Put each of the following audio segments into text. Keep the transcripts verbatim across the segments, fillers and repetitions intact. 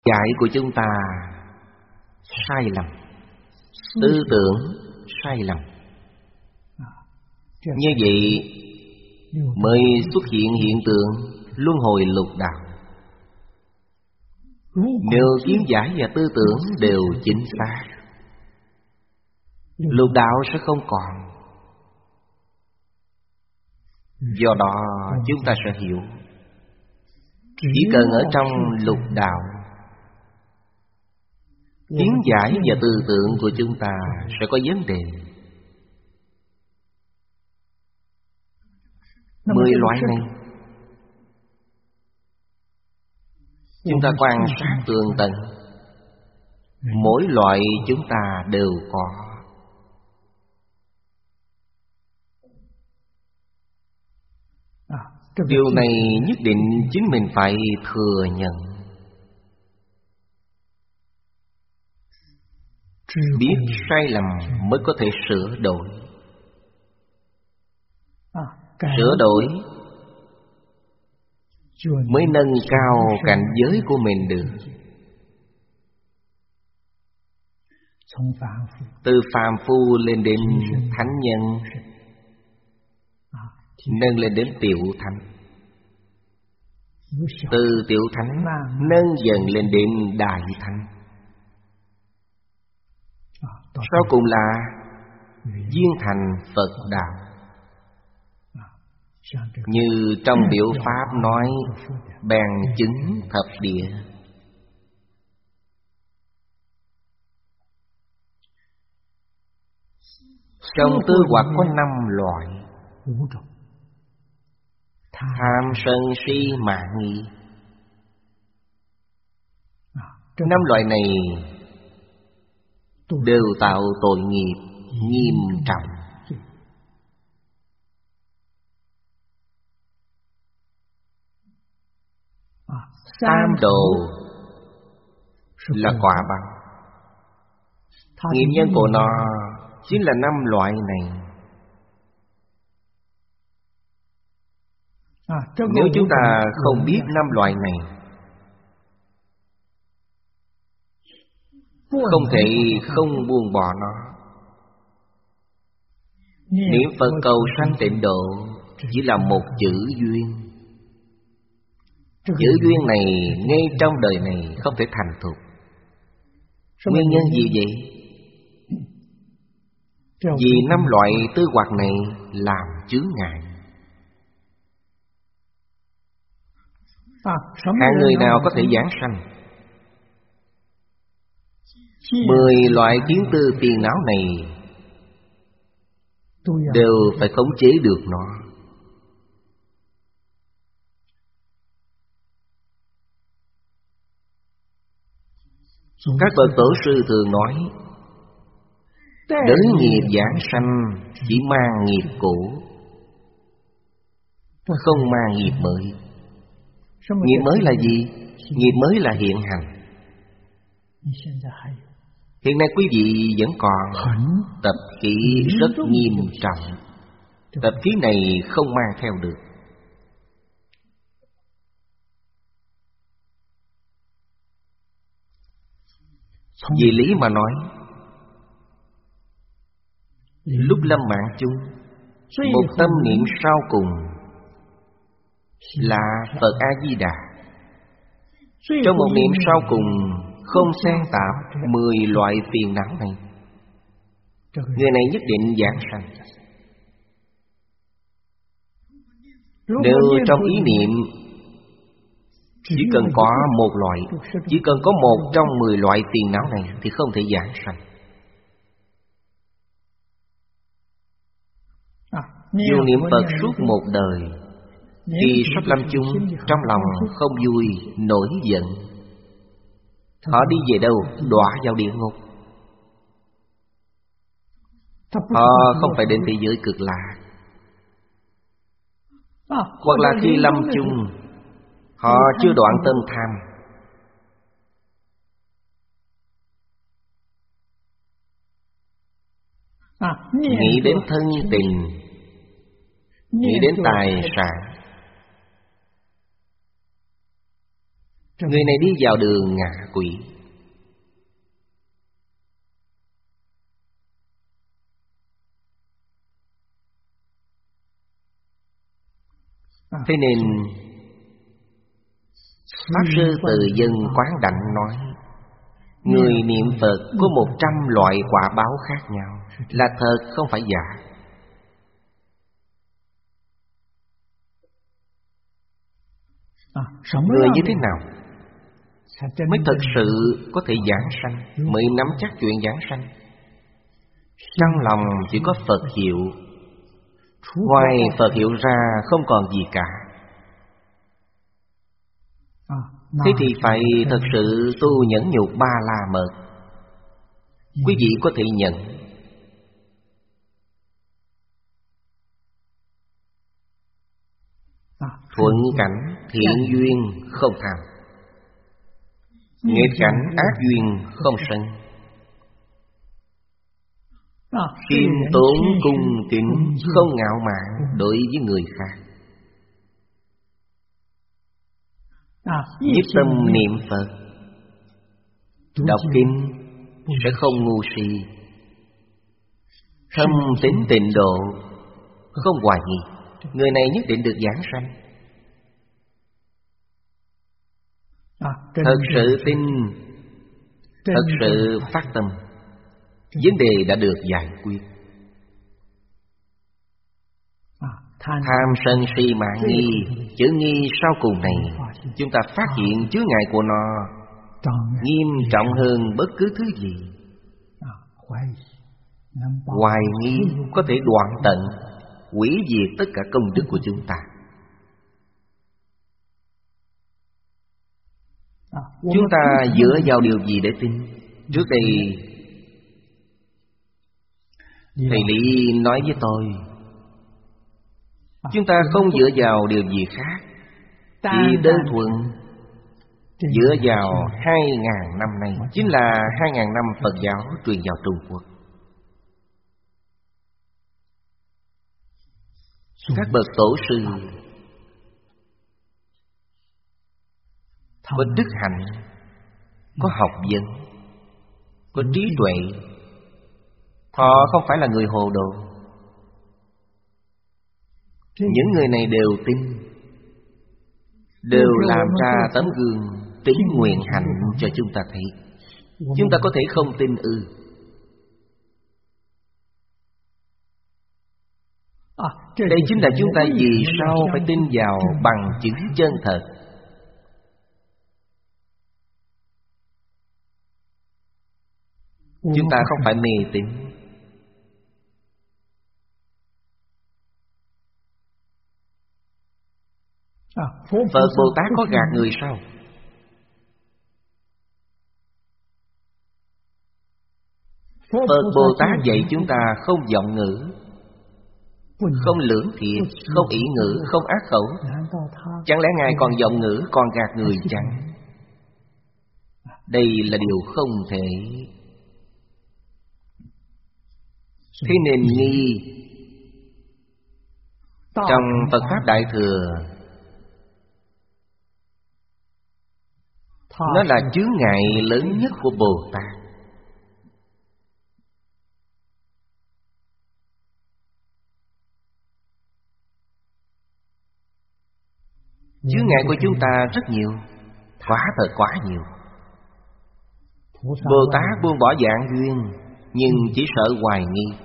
Giải của chúng ta sai lầm, tư tưởng sai lầm. Như vậy mới xuất hiện hiện tượng luân hồi lục đạo. Nếu kiến giải và tư tưởng đều chính xác, lục đạo sẽ không còn. Do đó chúng ta sẽ hiểu, chỉ cần ở trong lục đạo, kiến giải và tư tưởng của chúng ta sẽ có vấn đề. Mười loại này chúng ta quan sát tường tận, mỗi loại chúng ta đều có. Điều này nhất định chính mình phải thừa nhận. Biết sai lầm mới có thể sửa đổi. Sửa đổi mới nâng cao cảnh giới của mình được. Từ phàm phu lên đến thánh nhân, nâng lên đến tiểu thánh. Từ tiểu thánh nâng dần lên đến đại thánh. Sau cùng là viên thành Phật đạo. Như trong Biểu Pháp nói, bèn chứng thập địa. Trong tư hoặc có năm loại: tham sân si mạng nghi. Năm loại này đều tạo tội nghiệp nghiêm trọng. Tam đồ là quả báo. Nghiệp nhân của nó chính là năm loại này. Nếu chúng ta không biết năm loại này, không thể không buông bỏ nó. Niệm Phật cầu sanh tịnh độ chỉ là một chữ duyên. Chữ duyên này ngay trong đời này không thể thành thục. Nguyên nhân gì vậy? Vì năm loại tư hoặc này làm chướng ngại. Hạng người nào có thể giảng sanh? Mười loại kiến tư phiền não này đều phải khống chế được nó. Các bậc tổ sư thường nói, đới nghiệp giảng sanh chỉ mang nghiệp cũ, không mang nghiệp mới. Nghiệp mới là gì? Nghiệp mới là hiện hành. Hiện nay quý vị vẫn còn tập khí rất nghiêm trọng. Tập khí này không mang theo được. Vì lý mà nói, lúc lâm mạng chung, một tâm niệm sau cùng là Phật A-di-đà. Trong một niệm sau cùng không xen tạp mười loại phiền não này, người này nhất định giảng sanh. Nếu trong ý niệm chỉ cần có một loại, chỉ cần có một trong mười loại phiền não này thì không thể giảng sanh. Dù niệm Phật suốt một đời, khi sắp lâm chung, trong lòng không vui, nổi giận, họ đi về đâu? Đọa vào địa ngục. Họ không phải đến thế giới cực lạc. Hoặc là khi lâm chung, họ chưa đoạn tâm tham. Nghĩ đến thân tình, nghĩ đến tài sản, Người này đi vào đường ngạ quỷ. Thế nên Pháp Sư Từ Dân Quán Đảnh nói, người niệm Phật có một trăm loại quả báo khác nhau, là thật không phải giả. Người như thế nào mới thật sự có thể giảng sanh, mới nắm chắc chuyện giảng sanh? Trong lòng chỉ có Phật hiệu, ngoài Phật hiệu ra không còn gì cả. Thế thì phải thật sự tu nhẫn nhục ba la mật. Quý vị có thể nhận. Thuận cảnh thiện duyên không tham, nghịch cảnh ác duyên không sân, khiêm tốn cung kính không ngạo mạn đối với người khác, nhất tâm niệm Phật, đọc kinh sẽ không ngu si, thâm tín tịnh độ, không hoài nghi. Người này nhất định được giảng sanh. Thật sự tin, thật sự phát tâm, vấn đề đã được giải quyết. Tham sân si mạng nghi, chữ nghi sau cùng này chúng ta phát hiện chướng ngại của nó nghiêm trọng hơn bất cứ thứ gì. Hoài nghi có thể đoạn tận, hủy diệt tất cả công đức của chúng ta. Chúng ta dựa vào điều gì để tin? Trước đây thầy Lý nói với tôi, chúng ta không dựa vào điều gì khác, chỉ đơn thuần dựa vào hai ngàn năm nay, chính là hai ngàn năm Phật giáo truyền vào Trung Quốc. Các bậc tổ sư có đức hạnh, có học vấn, có trí tuệ. Họ không phải là người hồ đồ. Những người này đều tin, đều làm ra tấm gương tín nguyện hạnh cho chúng ta thấy. Chúng ta có thể không tin ư? Đây chính là chúng ta vì sao phải tin vào bằng chứng chân thật. Chúng ta không phải mê tín. Phật Bồ Tát có gạt người sao? Phật Bồ Tát dạy chúng ta không vọng ngữ, không lưỡng thiệt, không ỷ ngữ, không ác khẩu. Chẳng lẽ Ngài còn vọng ngữ, còn gạt người chăng? Đây là điều không thể. Thế nên nghi trong Phật Pháp Đại Thừa, nó là chướng ngại lớn nhất của Bồ Tát. Chướng ngại của chúng ta rất nhiều, quá thật quá nhiều. Bồ Tát buông bỏ dạng duyên, nhưng chỉ sợ hoài nghi.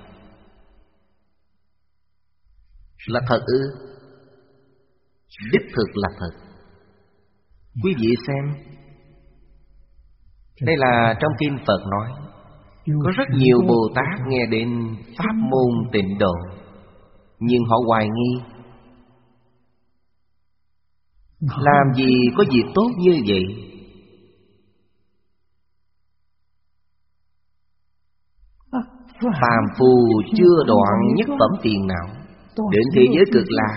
Là thật ư? Đích thực là thật. Quý vị xem, đây là trong kinh Phật nói, có rất nhiều Bồ Tát nghe đến pháp môn tịnh độ, nhưng họ hoài nghi. Làm gì có việc tốt như vậy? Phàm phu chưa đoạn nhất phẩm phiền não, đến thế giới cực lạc.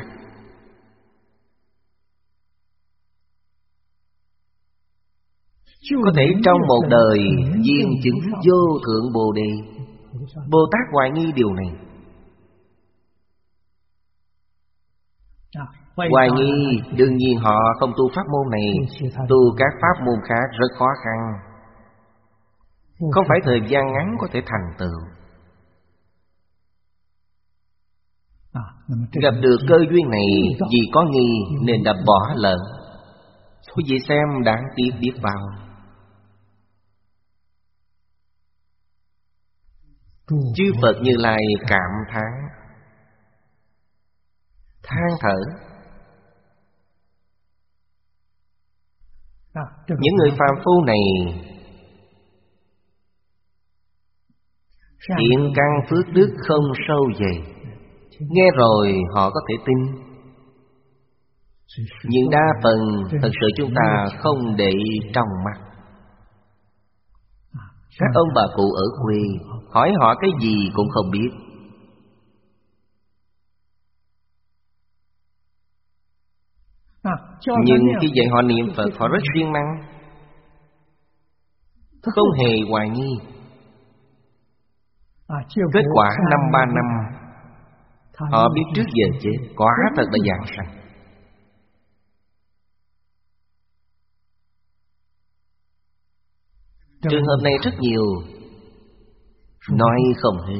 Có thể trong một đời viên chứng vô thượng Bồ Đề. Bồ Tát hoài nghi điều này. Hoài nghi, đương nhiên họ không tu pháp môn này. Tu các pháp môn khác rất khó khăn, không phải thời gian ngắn có thể thành tựu. Gặp được cơ duyên này vì có nghi nên đã bỏ lỡ. Quý vị xem đáng tiếc biết bao. Chư Phật Như Lai cảm thán, than thở. Những người phàm phu này thiện căn phước đức không sâu dày, nghe rồi họ có thể tin, nhưng đa phần thật sự chúng ta không để trong mắt. Các ông bà cụ ở quê hỏi họ cái gì cũng không biết. Nhưng khi dạy họ niệm Phật, họ rất siêng năng, không hề hoài nghi. Kết quả năm ba năm họ biết trước giờ chết, quả thật đã giảng sanh. Trường hợp này rất nhiều, nói không hết.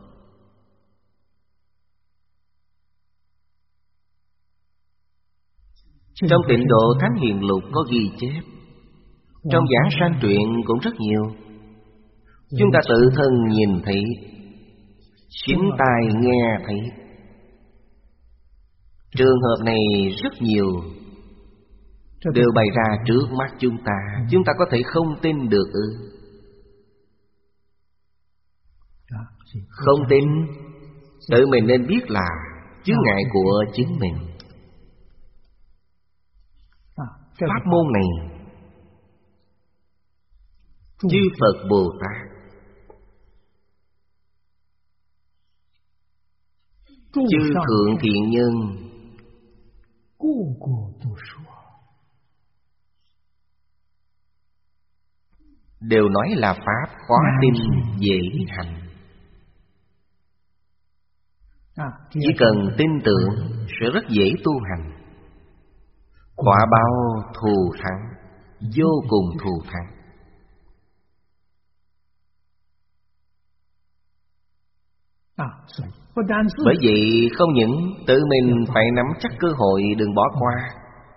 Trong Tịnh Độ Thánh Hiền Lục có ghi chép, trong giảng sanh truyện cũng rất nhiều. Chúng ta tự thân nhìn thấy, chính tai nghe thấy. Trường hợp này rất nhiều, đều bày ra trước mắt chúng ta. Chúng ta có thể không tin được ư? Không tin, tự mình nên biết là chướng ngại của chính mình. Pháp môn này, chư Phật Bồ Tát, chư Thượng Thiện Nhân đều nói là pháp khó tin dễ hành. Chỉ cần tin tưởng sẽ rất dễ tu hành. Quả báo thù thắng, vô cùng thù thắng. Bởi vậy không những tự mình phải nắm chắc cơ hội đừng bỏ qua,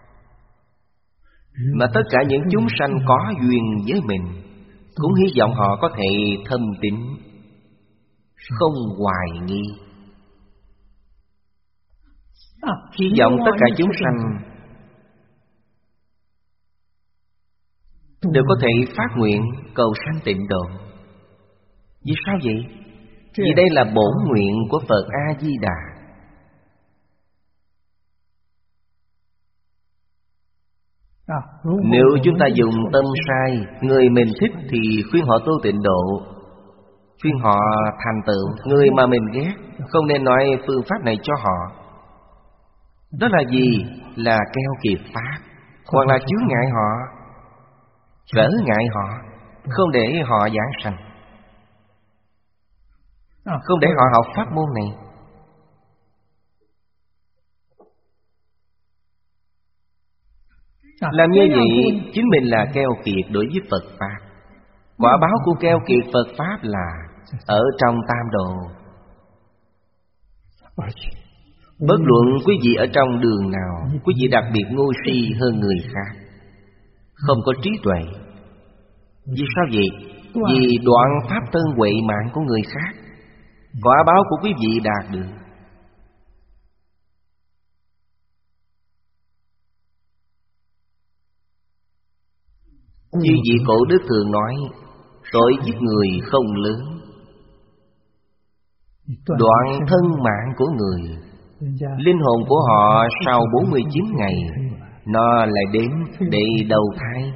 mà tất cả những chúng sanh có duyên với mình cũng hy vọng họ có thể thâm tín, không hoài nghi. Hy vọng tất cả chúng sanh đều có thể phát nguyện cầu sanh tịnh độ. Vì sao vậy? Vì đây là bổn nguyện của Phật A-di-đà. Nếu chúng ta dùng tâm sai, người mình thích thì khuyên họ tu tịnh độ, khuyên họ thành tựu. Người mà mình ghét, không nên nói phương pháp này cho họ. Đó là gì? Là keo kiệt pháp, hoặc là chướng ngại họ, trở ngại họ, không để họ giảng sanh, không để họ học pháp môn này. Làm như vậy chính mình là keo kiệt đối với Phật Pháp. Quả báo của keo kiệt Phật Pháp là ở trong tam độ. Bất luận quý vị ở trong đường nào, quý vị đặc biệt ngu si hơn người khác, không có trí tuệ. Vì sao vậy? Vì đoạn pháp thân huệ mạng của người khác. Quả báo của quý vị đạt được. Như vị cổ đức thường nói, tội giết người không lớn, đoạn thân mạng của người, linh hồn của họ sau bốn mươi chín ngày nó lại đến để đầu thai.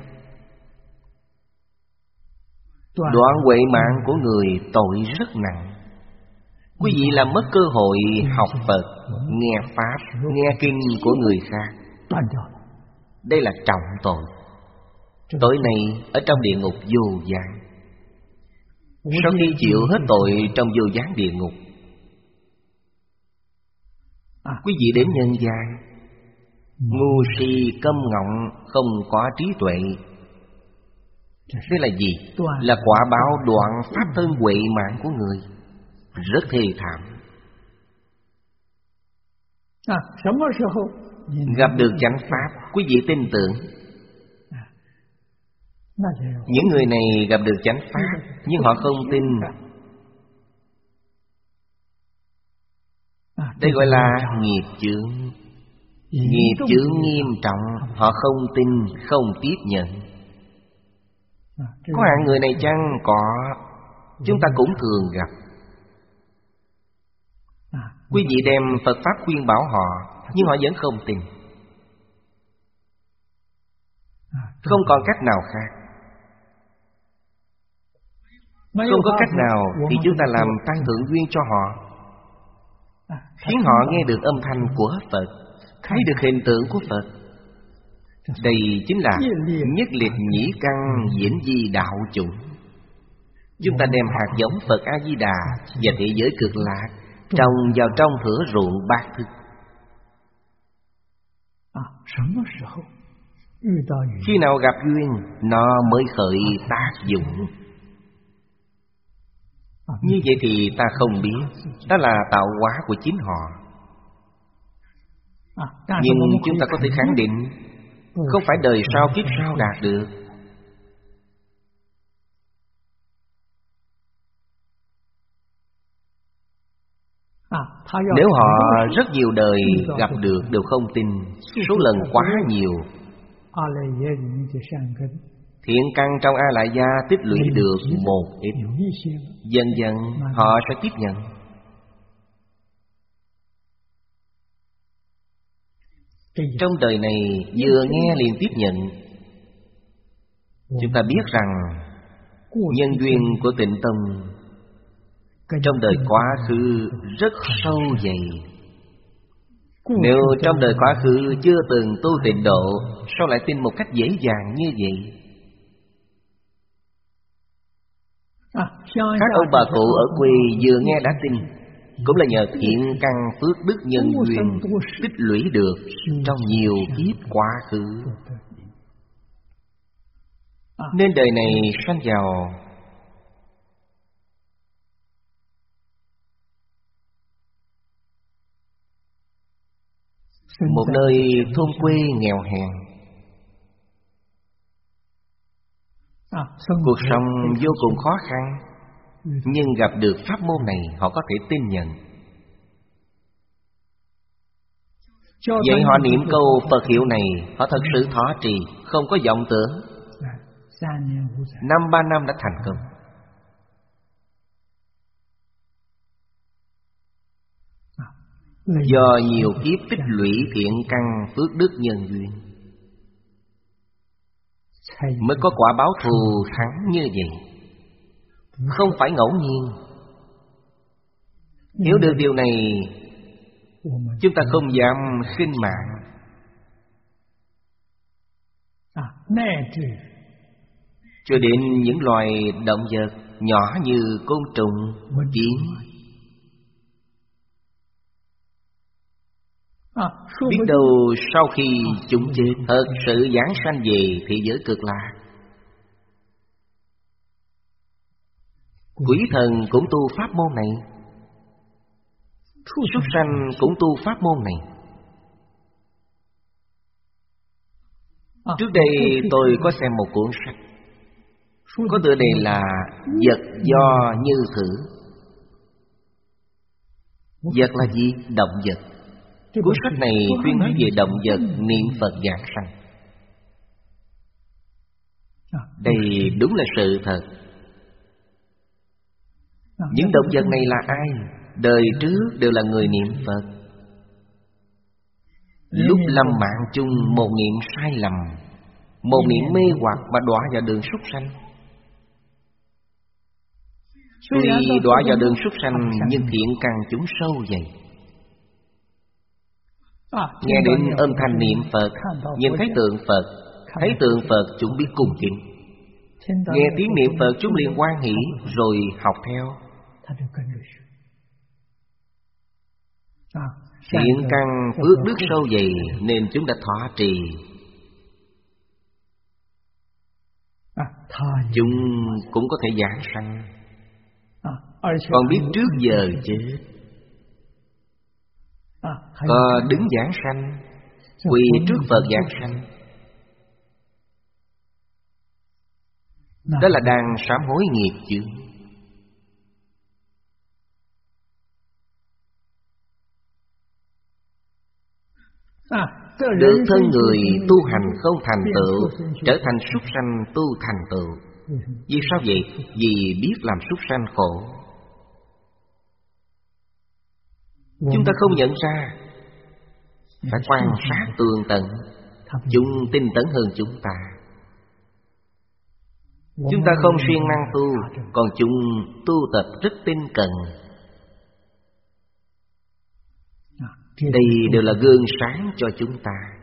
Đoạn huệ mạng của người tội rất nặng. Quý vị làm mất cơ hội học Phật, nghe Pháp, nghe kinh của người khác. Đây là trọng tội. Tội này ở trong địa ngục vô gián. Sau khi chịu hết tội trong vô gián địa ngục, quý vị đến nhân gian, Ngu si câm ngọng, không có trí tuệ. Đây là gì? Là quả báo đoạn pháp thân huệ mạng của người. Rất thê thảm. Gặp được chánh pháp, quý vị tin tưởng. Những người này gặp được chánh pháp, nhưng họ không tin. Đây gọi là nghiệp chướng. Nghiệp chướng nghiêm trọng, họ không tin, không tiếp nhận. Có hạng người này chăng? Có. Chúng ta cũng thường gặp. Quý vị đem Phật Pháp khuyên bảo họ, nhưng họ vẫn không tin. Không còn cách nào khác. Không có cách nào thì chúng ta làm tăng thượng duyên cho họ, khiến họ nghe được âm thanh của Phật, thấy được hình tượng của Phật. Đây chính là nhất liệt nhĩ căn diễn di đạo chủng. Chúng ta đem hạt giống Phật A-di-đà và thế giới cực lạc trồng vào trong thửa ruộng bát thức. Khi nào gặp duyên, nó mới khởi tác dụng. Như vậy thì ta không biết, đó là tạo hóa của chính họ. Nhưng chúng ta có thể khẳng định, không phải đời sau kiếp sau đạt được. Nếu họ rất nhiều đời gặp được đều không tin, số lần quá nhiều, thiện căn trong A Lại Gia tích lũy được một ít, dần dần họ sẽ tiếp nhận. Trong đời này vừa nghe liền tiếp nhận. Chúng ta biết rằng nhân duyên của Tịnh Tông trong đời quá khứ rất sâu dày. Nếu trong đời quá khứ chưa từng tu tịnh độ, sao lại tin một cách dễ dàng như vậy? Các ông bà cụ ở quê vừa nghe đã tin, cũng là nhờ thiện căn phước đức nhân duyên tích lũy được trong nhiều kiếp quá khứ. Nên đời này sanh vào một nơi thôn quê nghèo hèn. Cuộc sống vô cùng khó khăn, nhưng gặp được pháp môn này họ có thể tin nhận. Vậy họ niệm câu Phật hiệu này, họ thật sự thọ trì, không có vọng tưởng. Năm ba năm đã thành công. Do nhiều kiếp tích lũy thiện căn phước đức nhân duyên, mới có quả báo thù thắng như vậy. Không phải ngẫu nhiên. Hiểu được điều này, chúng ta không dám khinh mạng. Cho đến những loài động vật nhỏ như côn trùng, kiến, biết đâu sau khi chúng chết thật sự giáng sanh về thế giới cực lạc. Quỷ thần cũng tu pháp môn này, súc sanh cũng tu pháp môn này. Trước đây tôi có xem một cuốn sách, có tựa đề là Vật do như thử. Vật là gì? Động vật. Cuốn sách này chuyên nói về động vật niệm Phật giảng sanh. Đây đúng là sự thật. Những động vật này là ai? Đời trước đều là người niệm Phật. Lúc lâm mạng chung một niệm sai lầm, một niệm mê hoặc mà đọa vào đường súc sanh. Tuy đọa vào đường súc sanh nhưng thiện căn chúng sâu dày. Nghe đến âm thanh niệm Phật, nhìn thấy tượng Phật, thấy tượng Phật chúng biết cung kính. Nghe tiếng niệm Phật chúng liền hoan hỷ, rồi học theo. thiện căn phước đức sâu dày nên chúng đã thọ trì. Chúng cũng có thể giảng sanh, còn biết trước giờ chết. Có đứng giảng sanh, quỳ trước Phật giảng sanh. Đó là đang sám hối nghiệp chướng. Được thân người tu hành không thành tựu, trở thành súc sanh tu thành tựu. Vì sao vậy? Vì biết làm súc sanh khổ. Chúng ta không nhận ra, phải quan sát tường tận. Chúng tinh tấn hơn chúng ta. Chúng ta không siêng năng tu, còn chúng tu tập rất tinh cần. Đây đều là gương sáng cho chúng ta.